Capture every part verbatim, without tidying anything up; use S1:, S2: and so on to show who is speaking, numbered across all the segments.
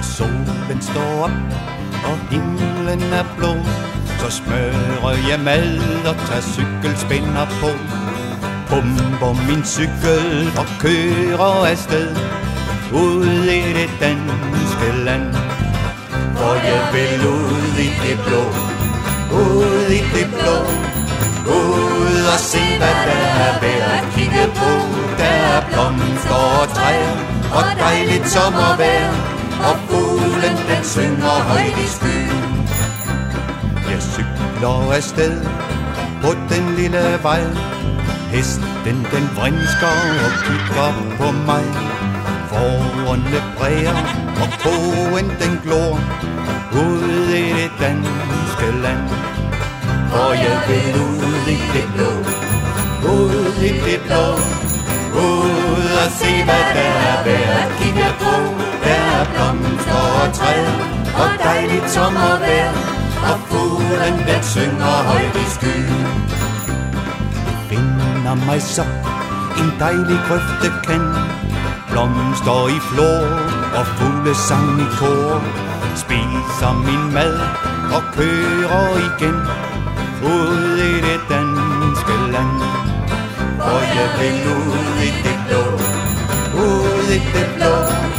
S1: Når solen står op, og himlen er blå, så smører jeg mad og tager cykelspænder på. Pumper min cykel og kører afsted ud i det danske land. For jeg vil ud i det blå, ud i det blå, ud og se hvad der er værd at kigge på. Der er blomster og træer og dejligt sommervejr, og fuglen den synger højt i skyen. Jeg cykler afsted på den lille vej, hesten den vrinsker og kigger på mig. Fårene bræger og koen den glor ud i det danske land. Og jeg vil ud i det blå, ud i det blå, ud og se hvad der er værd at kigge på. Der er blomster og træer og dejligt sommervejr, og fuglen den synger højt i skyen. Jeg finder mig så en dejlig grøftekant, blomster i flor og fuglesang i kor. Spiser min mad og kører igen ud i det danske land. For jeg vil ud i det blå, ud i det blå,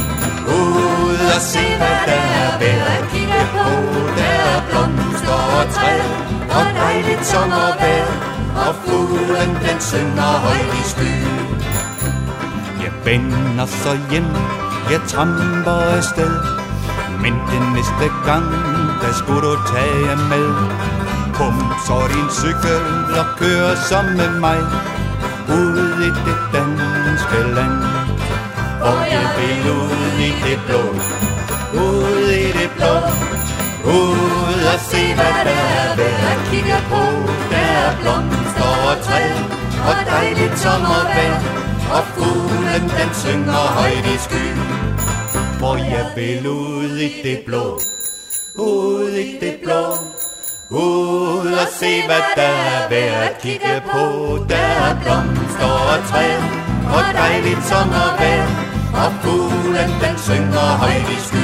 S1: ud og se hvad der er værd at kigge på. Der er blomster og træer og dejligt sommervejr, og fuglen den synger højt i skyen. Jeg vender så hjem, jeg tramper afsted, men den næste gang, der skulle du tage med. Pum så din cykel og kør som med mig ud i det danske land. Og jeg vil ud i det blå, ud i det blå, ud og se hvad der er værd at kigge på. Der er blomster og træer og dejligt sommervejr, og fuglen den synger højt i skyen. For jeg vil ud i det blå, ud i det blå, ud og se hvad der er værd at kigge på. Der er blomster og træer og dejligt sommervejr, og fuglen den synger højt i skyen.